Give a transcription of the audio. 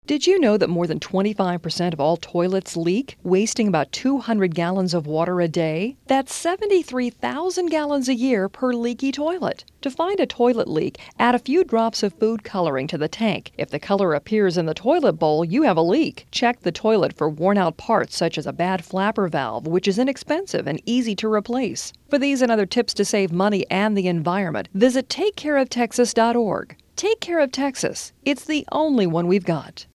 Did you know that more than 25% of all toilets leak, wasting about 200 gallons of water a day? That's 73,000 gallons a year per leaky toilet. To find a toilet leak, add a few drops of food coloring to the tank. If the color appears in the toilet bowl, you have a leak. Check the toilet for worn-out parts such as a bad flapper valve, which is inexpensive and easy to replace. For these and other tips to save money and the environment, visit TakeCareOfTexas.org. Take Care of Texas. It's the only one we've got.